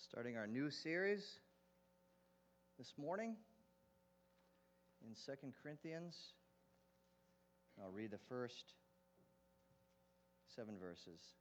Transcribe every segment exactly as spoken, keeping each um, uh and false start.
Starting our new series this morning in Second Corinthians. I'll read the first seven verses.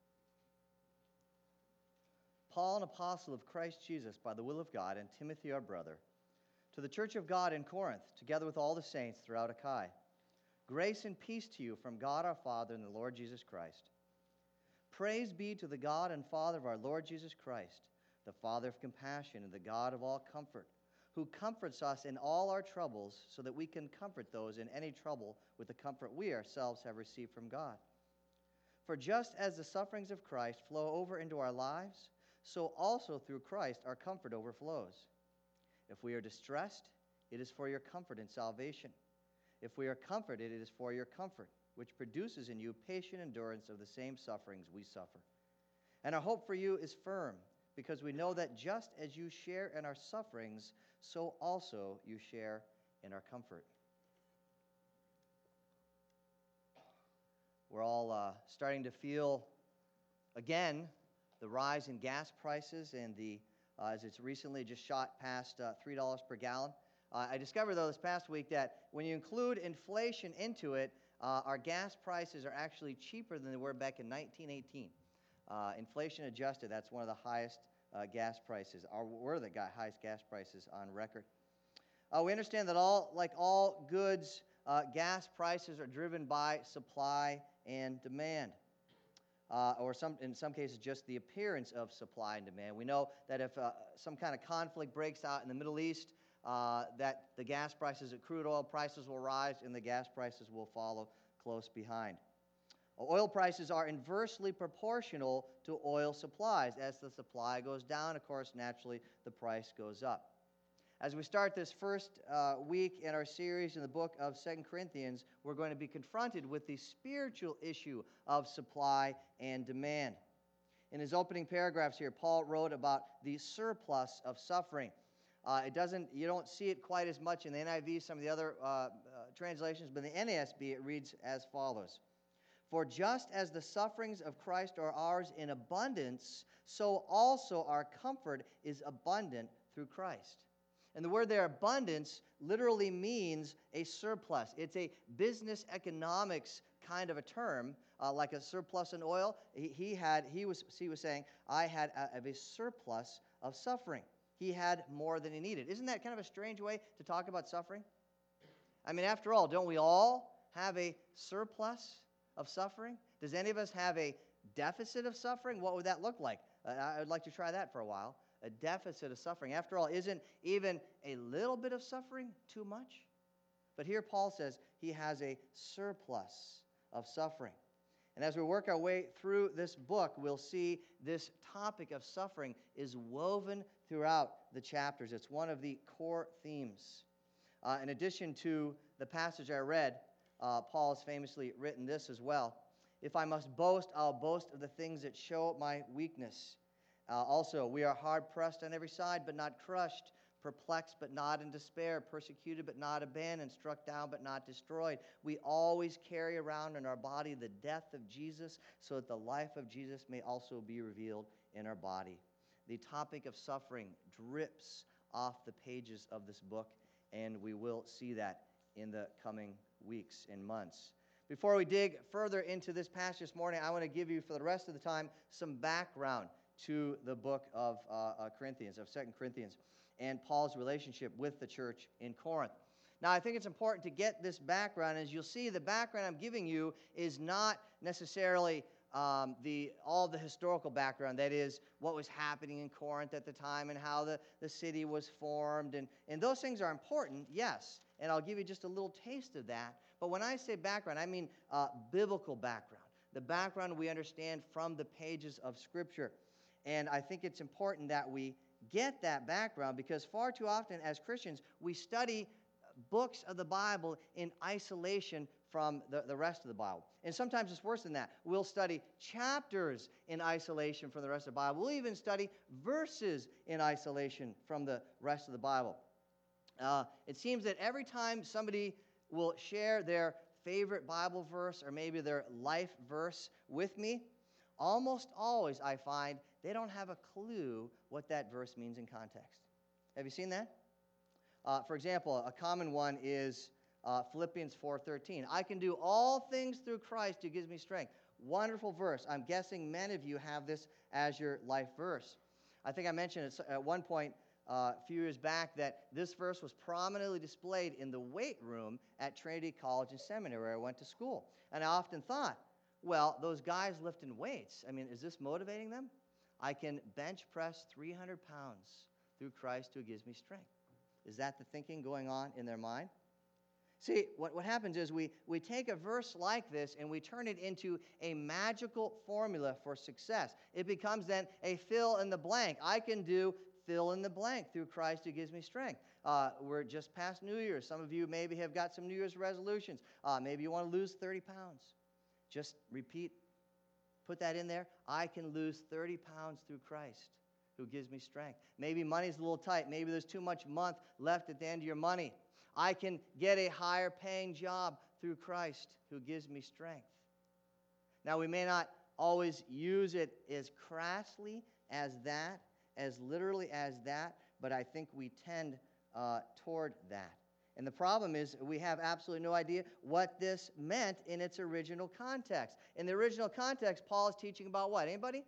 Paul, an apostle of Christ Jesus by the will of God, and Timothy our brother, to the church of God in Corinth, together with all the saints throughout Achaia. Grace and peace to you from God our Father and the Lord Jesus Christ. Praise be to the God and Father of our Lord Jesus Christ, the Father of compassion and the God of all comfort, who comforts us in all our troubles, so that we can comfort those in any trouble with the comfort we ourselves have received from God. For just as the sufferings of Christ flow over into our lives, so also through Christ our comfort overflows. If we are distressed, it is for your comfort and salvation. If we are comforted, it is for your comfort, which produces in you patient endurance of the same sufferings we suffer. And our hope for you is firm, because we know that just as you share in our sufferings, so also you share in our comfort. We're all uh, starting to feel, again, the rise in gas prices, and the uh, as it's recently just shot past uh, three dollars per gallon. Uh, I discovered, though, this past week that when you include inflation into it, uh, our gas prices are actually cheaper than they were back in nineteen eighteen. Uh, inflation adjusted, that's one of the highest uh, gas prices, or we're the highest gas prices on record. Uh, we understand that all, like all goods, uh, gas prices are driven by supply and demand, uh, or some, in some cases just the appearance of supply and demand. We know that if uh, some kind of conflict breaks out in the Middle East, uh, that the gas prices, the crude oil prices will rise and the gas prices will follow close behind. Oil prices are inversely proportional to oil supplies. As the supply goes down, of course, naturally, the price goes up. As we start this first uh, week in our series in the book of Second Corinthians, we're going to be confronted with the spiritual issue of supply and demand. In his opening paragraphs here, Paul wrote about the surplus of suffering. Uh, it doesn't, you don't see it quite as much in the N I V, some of the other uh, uh, translations, but in the N A S B it reads as follows. For just as the sufferings of Christ are ours in abundance, so also our comfort is abundant through Christ. And the word there, abundance, literally means a surplus. It's a business economics kind of a term, uh, like a surplus in oil. He, he had, he was, he was saying, I had a, a surplus of suffering. He had more than he needed. Isn't that kind of a strange way to talk about suffering? I mean, after all, don't we all have a surplus of suffering? Does any of us have a deficit of suffering? What would that look like? Uh, I would like to try that for a while. A deficit of suffering. After all, isn't even a little bit of suffering too much? But here Paul says he has a surplus of suffering. And as we work our way through this book, we'll see this topic of suffering is woven throughout the chapters. It's one of the core themes. Uh, in addition to the passage I read, Uh, Paul has famously written this as well. If I must boast, I'll boast of the things that show my weakness. Uh, also, we are hard-pressed on every side, but not crushed, perplexed, but not in despair, persecuted, but not abandoned, struck down, but not destroyed. We always carry around in our body the death of Jesus, so that the life of Jesus may also be revealed in our body. The topic of suffering drips off the pages of this book, and we will see that in the coming weeks and months. Before we dig further into this passage this morning, I want to give you, for the rest of the time, some background to the book of uh, uh, Corinthians, of Second Corinthians, and Paul's relationship with the church in Corinth. Now, I think it's important to get this background. As you'll see, the background I'm giving you is not necessarily Um, the all the historical background, that is, what was happening in Corinth at the time and how the, the city was formed. And, and those things are important, yes, and I'll give you just a little taste of that. But when I say background, I mean uh, biblical background, the background we understand from the pages of Scripture. And I think it's important that we get that background, because far too often as Christians, we study books of the Bible in isolation from the, the rest of the Bible. And sometimes it's worse than that. We'll study chapters in isolation from the rest of the Bible. We'll even study verses in isolation from the rest of the Bible. Uh, it seems that every time somebody will share their favorite Bible verse or maybe their life verse with me, almost always I find they don't have a clue what that verse means in context. Have you seen that? Uh, for example, a common one is uh, Philippians four thirteen. I can do all things through Christ who gives me strength. Wonderful verse. I'm guessing many of you have this as your life verse. I think I mentioned it at one point uh, a few years back that this verse was prominently displayed in the weight room at Trinity College and Seminary where I went to school. And I often thought, well, those guys lifting weights, I mean, is this motivating them? I can bench press three hundred pounds through Christ who gives me strength. Is that the thinking going on in their mind? See, what, what happens is we, we take a verse like this and we turn it into a magical formula for success. It becomes then a fill in the blank. I can do fill in the blank through Christ who gives me strength. Uh, we're just past New Year's. Some of you maybe have got some New Year's resolutions. Uh, maybe you want to lose thirty pounds. Just repeat, put that in there. I can lose thirty pounds through Christ who gives me strength. Maybe money's a little tight. Maybe there's too much month left at the end of your money. I can get a higher paying job through Christ who gives me strength. Now, we may not always use it as crassly as that, as literally as that, but I think we tend uh, toward that. And the problem is we have absolutely no idea what this meant in its original context. In the original context, Paul is teaching about what? Anybody?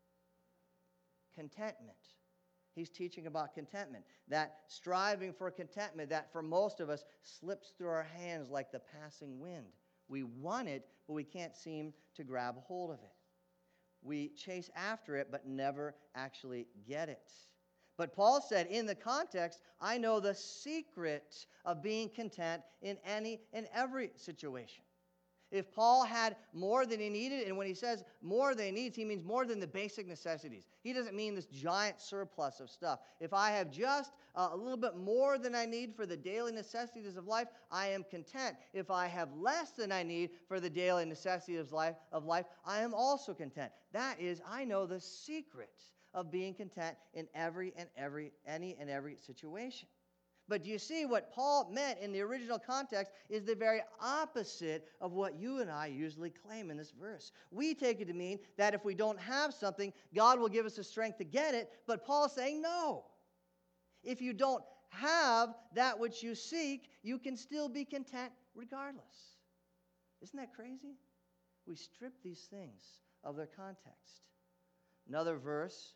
Contentment. He's teaching about contentment. That striving for contentment that for most of us slips through our hands like the passing wind. We want it, but we can't seem to grab a hold of it. We chase after it, but never actually get it. But Paul said, in the context, I know the secret of being content in any and every situation. If Paul had more than he needed, and when he says more than he needs, he means more than the basic necessities. He doesn't mean this giant surplus of stuff. If I have just uh, a little bit more than I need for the daily necessities of life, I am content. If I have less than I need for the daily necessities of life, of life, I am also content. That is, I know the secret of being content in every and every, any and every situation. But do you see what Paul meant in the original context is the very opposite of what you and I usually claim in this verse. We take it to mean that if we don't have something, God will give us the strength to get it. But Paul's saying no. If you don't have that which you seek, you can still be content regardless. Isn't that crazy? We strip these things of their context. Another verse,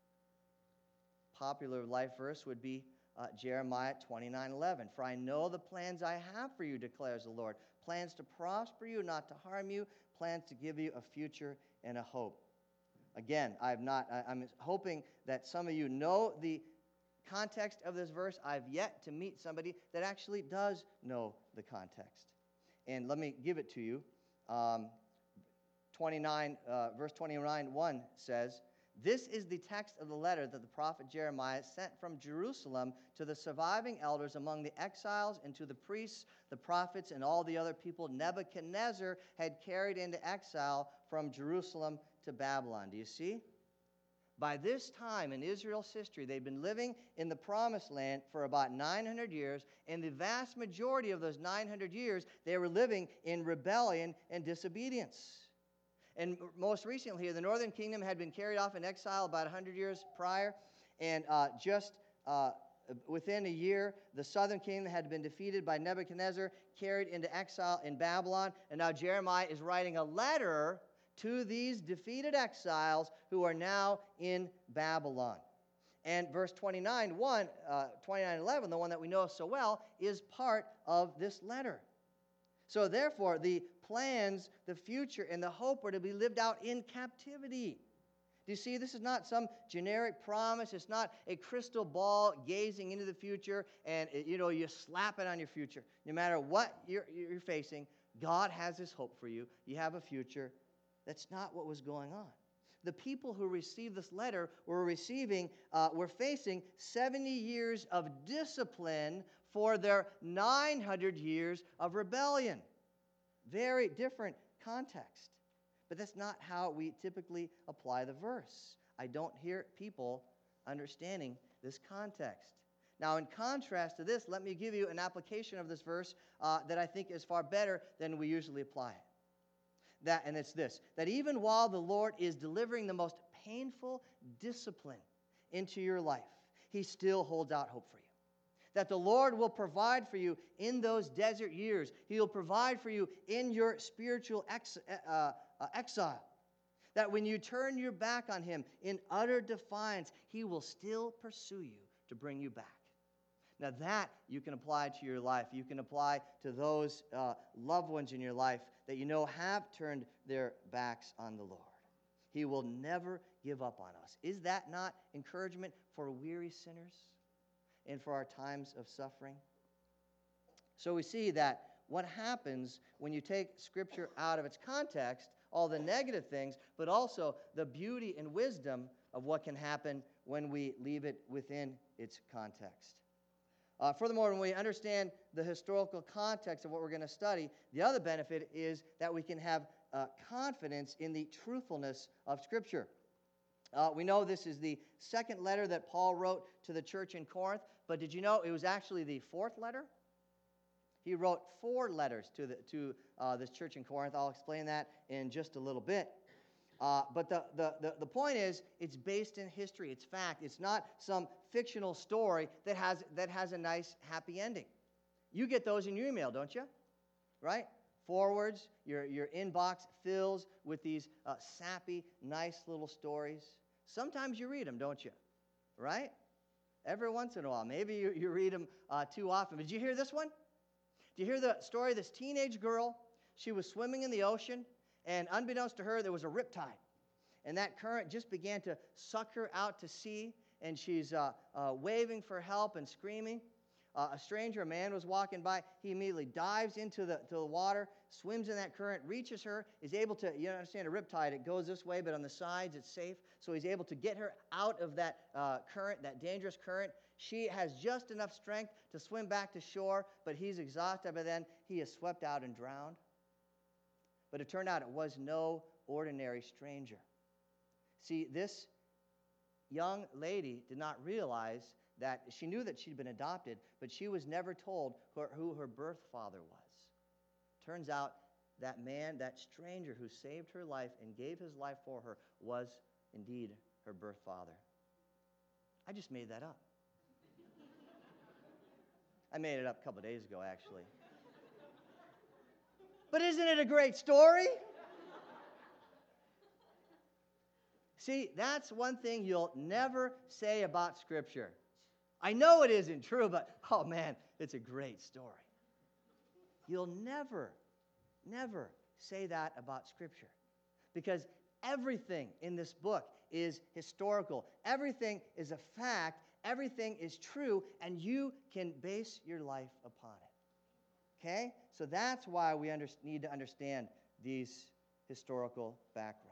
popular life verse, would be Uh, Jeremiah twenty-nine eleven. For I know the plans I have for you, declares the Lord. Plans to prosper you, not to harm you. Plans to give you a future and a hope. Again, I have not, I, I'm hoping that some of you know the context of this verse. I've yet to meet somebody that actually does know the context. And let me give it to you. Um, twenty-nine, uh, verse twenty-nine one says, this is the text of the letter that the prophet Jeremiah sent from Jerusalem to the surviving elders among the exiles and to the priests, the prophets, and all the other people Nebuchadnezzar had carried into exile from Jerusalem to Babylon. Do you see? By this time in Israel's history, they'd been living in the Promised Land for about nine hundred years, and the vast majority of those nine hundred years, they were living in rebellion and disobedience. And most recently here, the northern kingdom had been carried off in exile about one hundred years prior. And uh, just uh, within a year, the southern kingdom had been defeated by Nebuchadnezzar, carried into exile in Babylon. And now Jeremiah is writing a letter to these defeated exiles who are now in Babylon. And verse twenty-nine, one, uh, twenty-nine eleven, the one that we know so well, is part of this letter. So therefore, the plans, the future, and the hope are to be lived out in captivity. Do you see? This is not some generic promise. It's not a crystal ball gazing into the future and, you know, you slap it on your future. No matter what you're, you're facing, God has His hope for you. You have a future. That's not what was going on. The people who received this letter were receiving, uh, were facing seventy years of discipline for their nine hundred years of rebellion. Very different context. But that's not how we typically apply the verse. I don't hear people understanding this context. Now, in contrast to this, let me give you an application of this verse uh, that I think is far better than we usually apply it. that, and it's this, that even while the Lord is delivering the most painful discipline into your life, he still holds out hope for you. That the Lord will provide for you in those desert years. He will provide for you in your spiritual ex, uh, uh, exile. That when you turn your back on him in utter defiance, he will still pursue you to bring you back. Now that you can apply to your life. You can apply to those uh, loved ones in your life that you know have turned their backs on the Lord. He will never give up on us. Is that not encouragement for weary sinners and for our times of suffering? So we see that what happens when you take Scripture out of its context, all the negative things, but also the beauty and wisdom of what can happen when we leave it within its context. Uh, furthermore, when we understand the historical context of what we're going to study, the other benefit is that we can have uh, confidence in the truthfulness of Scripture. Uh, we know this is the second letter that Paul wrote to the church in Corinth, but did you know it was actually the fourth letter? He wrote four letters to, the, to uh, this church in Corinth. I'll explain that in just a little bit. Uh, but the, the, the, the point is, it's based in history. It's fact. It's not some fictional story that has, that has a nice, happy ending. You get those in your email, don't you? Right? Forwards, your, your inbox fills with these uh, sappy, nice little stories. Sometimes you read them, don't you? Right? Every once in a while. Maybe you, you read them uh, too often. Did you hear this one? Did you hear the story of this teenage girl? She was swimming in the ocean, and unbeknownst to her, there was a riptide. And that current just began to suck her out to sea, and she's uh, uh, waving for help and screaming. Uh, a stranger, a man, was walking by. He immediately dives into the, to the water, swims in that current, reaches her, is able to, you understand a riptide, it goes this way, but on the sides it's safe. So he's able to get her out of that uh, current, that dangerous current. She has just enough strength to swim back to shore, but he's exhausted by then. He is swept out and drowned. But it turned out it was no ordinary stranger. See, this young lady did not realize that she knew that she'd been adopted, but she was never told who, who her birth father was. Turns out that man, that stranger who saved her life and gave his life for her, was indeed her birth father. I just made that up. I made it up a couple days ago, actually. But isn't it a great story? See, that's one thing you'll never say about Scripture. I know it isn't true, but, oh man, it's a great story. You'll never, never say that about Scripture. Because everything in this book is historical. Everything is a fact. Everything is true, and you can base your life upon it. Okay? So that's why we under- need to understand these historical backgrounds.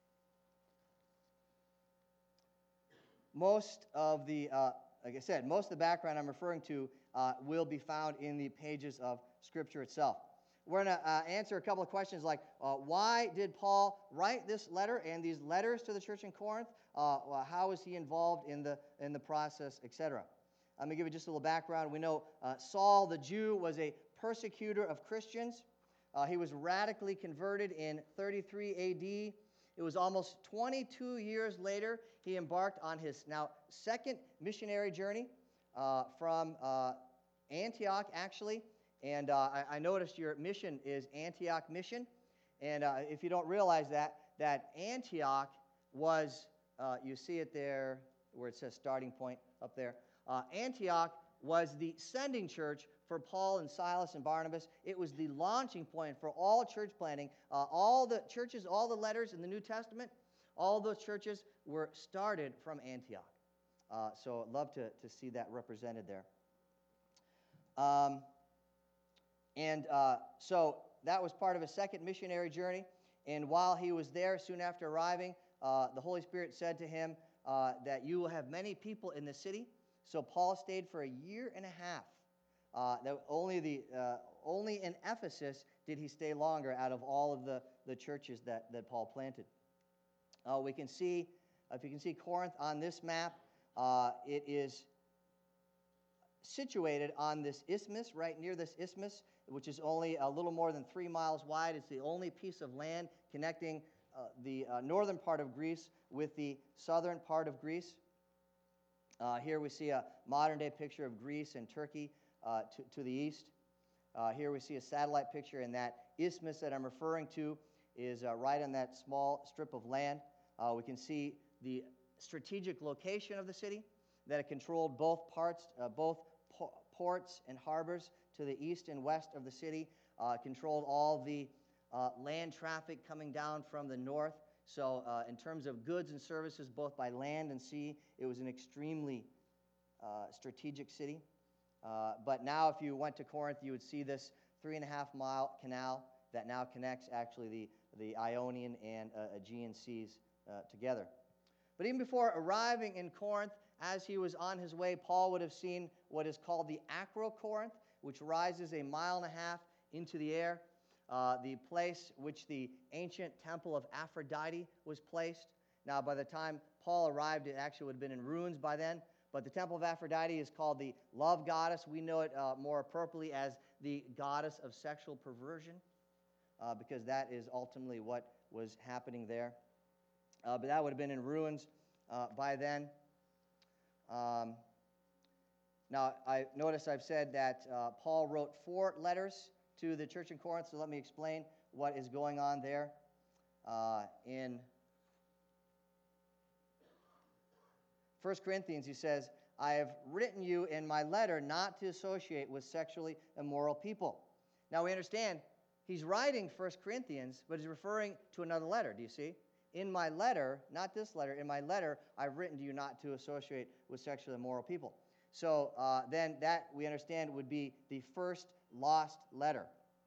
Most of the, uh, like I said, most of the background I'm referring to uh, will be found in the pages of Scripture itself. We're going to uh, answer a couple of questions like, uh, why did Paul write this letter and these letters to the church in Corinth? Uh, well, how was he involved in the, in the process, et cetera? I'm going to give you just a little background. We know uh, Saul the Jew was a persecutor of Christians. Uh, he was radically converted in thirty-three A D. It was almost twenty-two years later he embarked on his now second missionary journey uh, from uh, Antioch, actually. And uh, I, I noticed your mission is Antioch Mission. And uh, if you don't realize that, that Antioch was, uh, you see it there where it says starting point up there. Uh, Antioch was the sending church for Paul and Silas and Barnabas. It was the launching point for all church planting. Uh, all the churches, all the letters in the New Testament, all those churches were started from Antioch. Uh, so I'd love to, to see that represented there. Um, and uh, so that was part of a second missionary journey. And while he was there, soon after arriving, uh, the Holy Spirit said to him uh, that you will have many people in the city. So Paul stayed for a year and a half. Uh, that only, the, uh, only in Ephesus did he stay longer out of all of the, the churches that, that Paul planted. Uh, we can see, if you can see Corinth on this map, uh, it is situated on this isthmus, right near this isthmus, which is only a little more than three miles wide. It's the only piece of land connecting uh, the uh, northern part of Greece with the southern part of Greece. Uh, here we see a modern-day picture of Greece and Turkey uh, to, to the east. Uh, here we see a satellite picture, and that isthmus that I'm referring to is uh, right on that small strip of land. Uh, we can see the strategic location of the city, that it controlled both parts, uh, both po- ports and harbors to the east and west of the city, uh, controlled all the uh, land traffic coming down from the north. So uh, in terms of goods and services, both by land and sea, it was an extremely uh, strategic city. Uh, but now if you went to Corinth, you would see this three and a half mile canal that now connects actually the, the Ionian and uh, Aegean seas uh, together. But even before arriving in Corinth, as he was on his way, Paul would have seen what is called the Acrocorinth, which rises a mile and a half into the air. Uh, the place which the ancient temple of Aphrodite was placed. Now, by the time Paul arrived, it actually would have been in ruins by then. But the temple of Aphrodite is called the love goddess. We know it uh, more appropriately as the goddess of sexual perversion, uh, because that is ultimately what was happening there. Uh, but that would have been in ruins uh, by then. Um, now, I notice I've said that uh, Paul wrote four letters to the church in Corinth, so let me explain what is going on there. Uh, in First Corinthians, he says, I have written you in my letter not to associate with sexually immoral people. Now, we understand he's writing First Corinthians, but he's referring to another letter, do you see? In my letter, not this letter, in my letter, I've written to you not to associate with sexually immoral people. So uh, then that, we understand, would be the first lost letter.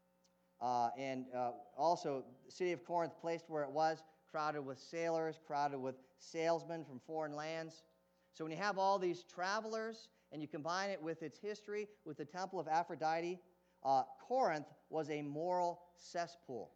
Uh, and uh, also, the city of Corinth, placed where it was, crowded with sailors, crowded with salesmen from foreign lands. So when you have all these travelers, and you combine it with its history, with the temple of Aphrodite, uh, Corinth was a moral cesspool.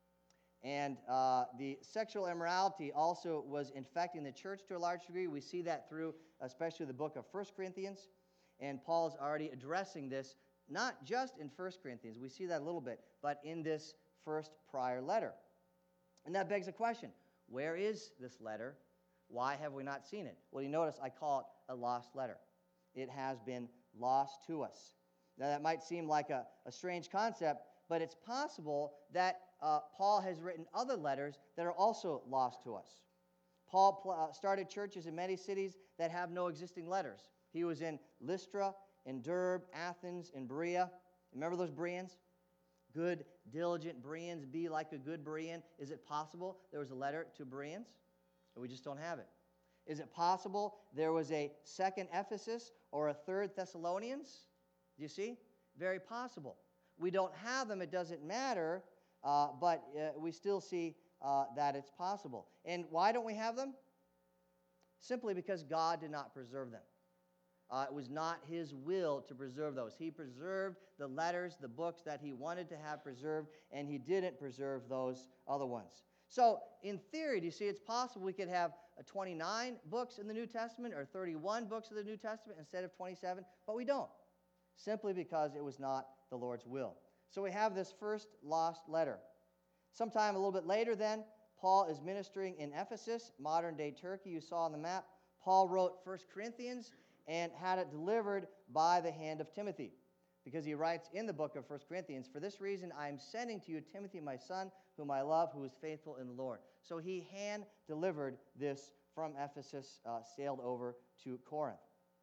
And uh, the sexual immorality also was infecting the church to a large degree. We see that through especially the book of First Corinthians. And Paul is already addressing this, not just in First Corinthians. We see that a little bit, but in this first prior letter. And that begs a question. Where is this letter? Why have we not seen it? Well, you notice I call it a lost letter. It has been lost to us. Now, that might seem like a, a strange concept, but it's possible that uh, Paul has written other letters that are also lost to us. Paul pl- uh, started churches in many cities that have no existing letters. He was in Lystra, in Derbe, Athens, in Berea. Remember those Bereans? Good, diligent Bereans, be like a good Berean. Is it possible there was a letter to Bereans? We just don't have it. Is it possible there was a second Ephesus or a third Thessalonians? Do you see? Very possible. We don't have them. It doesn't matter, uh, but uh, we still see uh, that it's possible. And why don't we have them? Simply because God did not preserve them. Uh, it was not his will to preserve those. He preserved the letters, the books that he wanted to have preserved, and he didn't preserve those other ones. So, in theory, do you see, it's possible we could have uh, twenty-nine books in the New Testament or thirty-one books of the New Testament instead of twenty-seven, but we don't, simply because it was not the Lord's will. So we have this first lost letter. Sometime a little bit later then, Paul is ministering in Ephesus, modern-day Turkey, you saw on the map. Paul wrote First Corinthians and had it delivered by the hand of Timothy, because he writes in the book of First Corinthians, for this reason I am sending to you Timothy, my son, whom I love, who is faithful in the Lord. So he hand-delivered this from Ephesus, uh, sailed over to Corinth.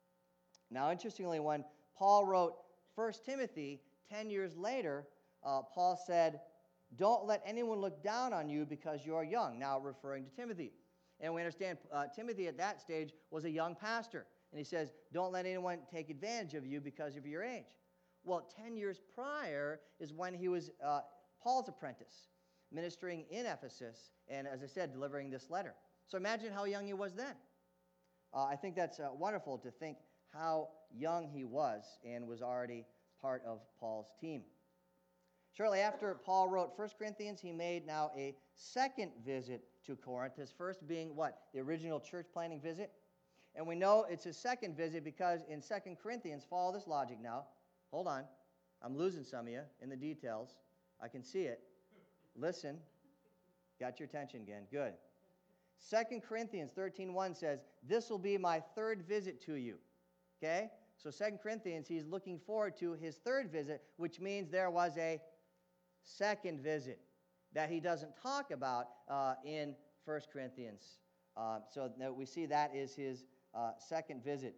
Now, interestingly, when Paul wrote First Timothy, ten years later, uh, Paul said, don't let anyone look down on you because you are young, now referring to Timothy. And we understand uh, Timothy at that stage was a young pastor. And he says, don't let anyone take advantage of you because of your age. Well, ten years prior is when he was uh, Paul's apprentice, ministering in Ephesus, and as I said, delivering this letter. So imagine how young he was then. Uh, I think that's uh, wonderful to think how young he was and was already part of Paul's team. Shortly after Paul wrote First Corinthians, he made now a second visit to Corinth, his first being what? The original church planting visit. And we know it's his second visit because in Second Corinthians, follow this logic now. Hold on. I'm losing some of you in the details. I can see it. Listen. Got your attention again. Good. Second Corinthians thirteen one says, this will be my third visit to you. Okay? So Second Corinthians, he's looking forward to his third visit, which means there was a second visit that he doesn't talk about uh, in First Corinthians. Uh, so that we see that is his uh, second visit.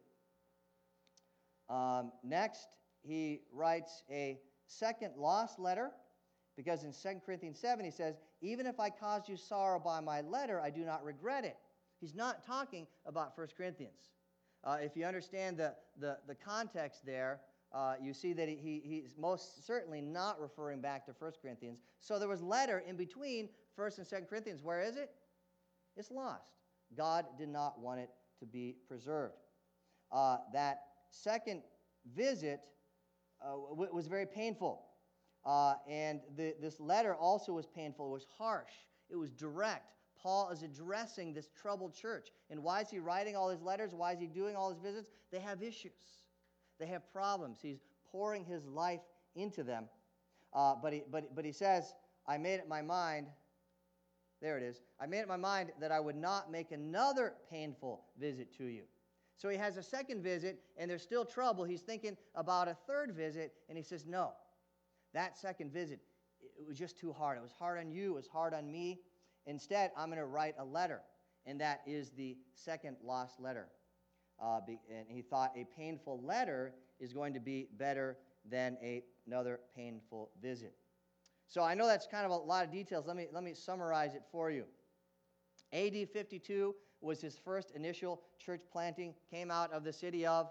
Um, next, he writes a second lost letter, because in Second Corinthians seven, he says, even if I caused you sorrow by my letter, I do not regret it. He's not talking about First Corinthians. Uh, if you understand the, the, the context there, uh, you see that he, he, he's most certainly not referring back to First Corinthians. So there was letter in between First and Second Corinthians. Where is it? It's lost. God did not want it to be preserved. Uh, that second visit uh, w- was very painful. Uh, and the, this letter also was painful. It was harsh. It was direct. Paul is addressing this troubled church. And why is he writing all his letters? Why is he doing all his visits? They have issues. They have problems. He's pouring his life into them. Uh, but, he, but, but he says, I made it my mind, there it is, I made it my mind that I would not make another painful visit to you. So he has a second visit, and there's still trouble. He's thinking about a third visit, and he says, no. That second visit, it was just too hard. It was hard on you. It was hard on me. Instead, I'm going to write a letter, and that is the second lost letter. Uh, be, and he thought a painful letter is going to be better than a, another painful visit. So I know that's kind of a lot of details. Let me, let me summarize it for you. A D fifty-two was his first initial church planting, came out of the city of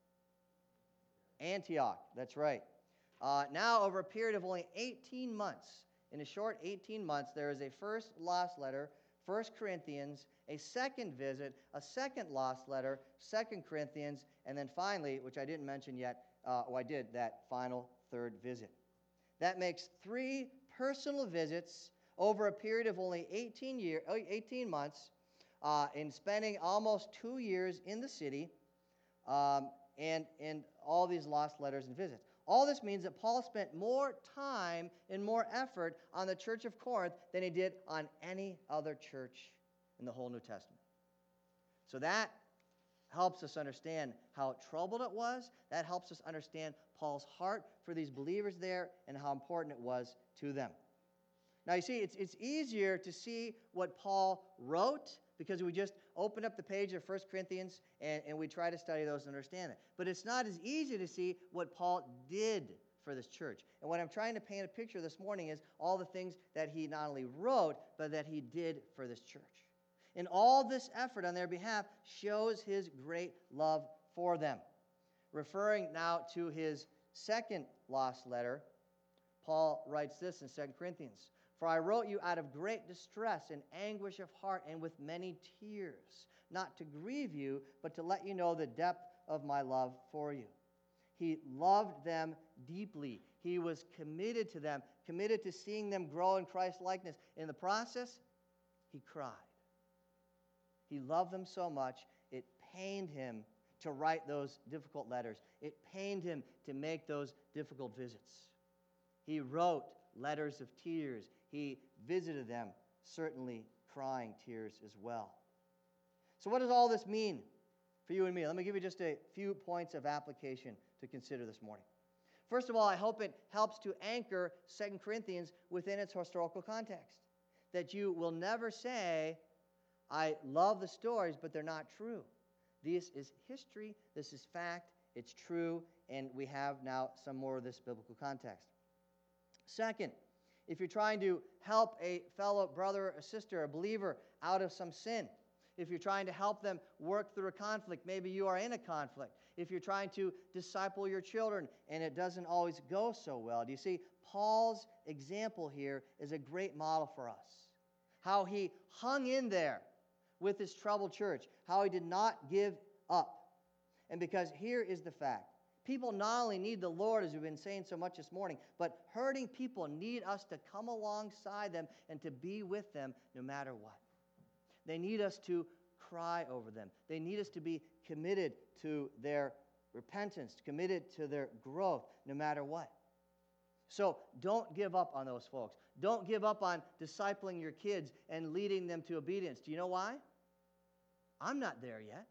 Antioch. That's right. Uh, now, over a period of only eighteen months, in a short eighteen months, there is a first lost letter, First Corinthians, a second visit, a second lost letter, Second Corinthians, and then finally, which I didn't mention yet, uh, oh, I did, that final third visit. That makes three personal visits over a period of only eighteen, year, eighteen months, uh, in spending almost two years in the city, um, and, and all these lost letters and visits. All this means that Paul spent more time and more effort on the church of Corinth than he did on any other church in the whole New Testament. So that helps us understand how troubled it was. That helps us understand Paul's heart for these believers there and how important it was to them. Now, you see, it's, it's easier to see what Paul wrote because we just open up the page of First Corinthians and, and we try to study those and understand it. But it's not as easy to see what Paul did for this church. And what I'm trying to paint a picture this morning is all the things that he not only wrote, but that he did for this church. And all this effort on their behalf shows his great love for them. Referring now to his second lost letter, Paul writes this in Second Corinthians. For I wrote you out of great distress and anguish of heart and with many tears, not to grieve you, but to let you know the depth of my love for you. He loved them deeply. He was committed to them, committed to seeing them grow in Christ's likeness. In the process, he cried. He loved them so much, it pained him to write those difficult letters. It pained him to make those difficult visits. He wrote letters of tears. He visited them, certainly crying tears as well. So what does all this mean for you and me? Let me give you just a few points of application to consider this morning. First of all, I hope it helps to anchor Second Corinthians within its historical context. That you will never say, I love the stories, but they're not true. This is history, this is fact, it's true, and we have now some more of this biblical context. Second, if you're trying to help a fellow brother or sister, a believer, out of some sin, if you're trying to help them work through a conflict, maybe you are in a conflict, if you're trying to disciple your children and it doesn't always go so well, do you see, Paul's example here is a great model for us. How he hung in there with his troubled church, how he did not give up. And because here is the fact. People not only need the Lord, as we've been saying so much this morning, but hurting people need us to come alongside them and to be with them no matter what. They need us to cry over them. They need us to be committed to their repentance, committed to their growth no matter what. So don't give up on those folks. Don't give up on discipling your kids and leading them to obedience. Do you know why? I'm not there yet.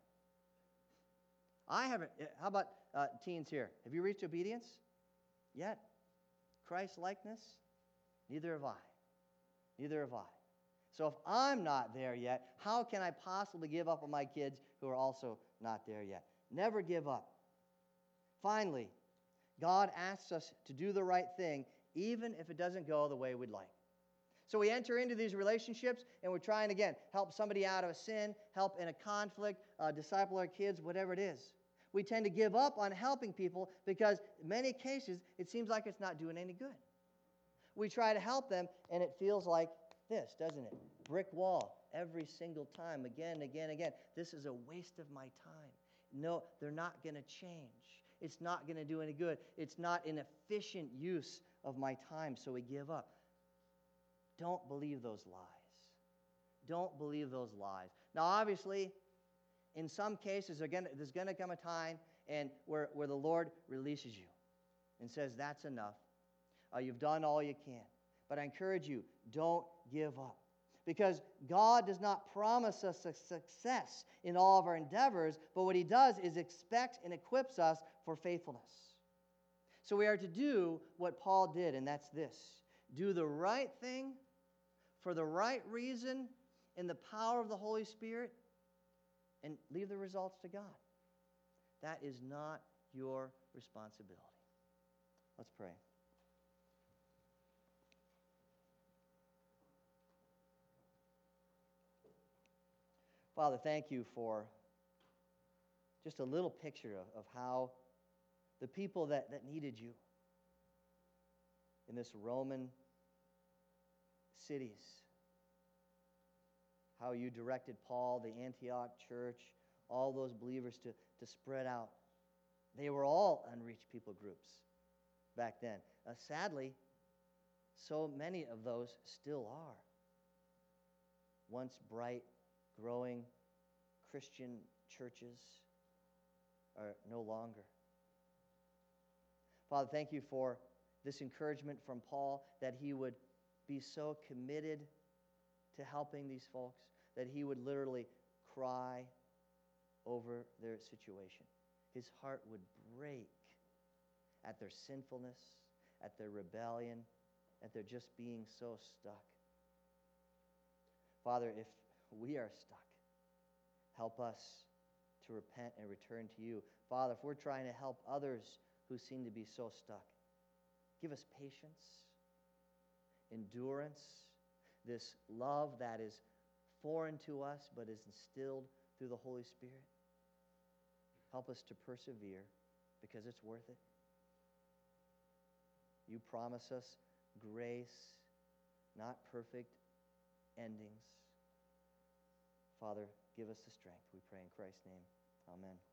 I haven't. How about uh, teens here? Have you reached obedience yet? Christ likeness? Neither have I. Neither have I. So if I'm not there yet, how can I possibly give up on my kids who are also not there yet? Never give up. Finally, God asks us to do the right thing even if it doesn't go the way we'd like. So we enter into these relationships and we're trying, again, help somebody out of a sin, help in a conflict, uh, disciple our kids, whatever it is. We tend to give up on helping people because in many cases it seems like it's not doing any good. We try to help them and it feels like this, doesn't it? Brick wall every single time, again, again, again. This is a waste of my time. No, they're not going to change. It's not going to do any good. It's not an efficient use of my time, so we give up. Don't believe those lies. Don't believe those lies. Now, obviously, in some cases, there's going to come a time and where, where the Lord releases you and says, that's enough. Uh, you've done all you can. But I encourage you, don't give up. Because God does not promise us a success in all of our endeavors, but what He does is expects and equips us for faithfulness. So we are to do what Paul did, and that's this. Do the right thing for the right reason in the power of the Holy Spirit and leave the results to God. That is not your responsibility. Let's pray. Father, thank you for just a little picture of, of how the people that, that needed you in this Roman cities, how you directed Paul, the Antioch church, all those believers to, to spread out. They were all unreached people groups back then. Uh, sadly, so many of those still are. Once bright, growing Christian churches are no longer. Father, thank you for this encouragement from Paul that he would be so committed to helping these folks that he would literally cry over their situation. His heart would break at their sinfulness, at their rebellion, at their just being so stuck. Father, if we are stuck, help us to repent and return to you. Father, if we're trying to help others who seem to be so stuck, give us patience, endurance, this love that is foreign to us but is instilled through the Holy Spirit. Help us to persevere because it's worth it. You promise us grace, not perfect endings. Father, give us the strength, we pray in Christ's name. Amen.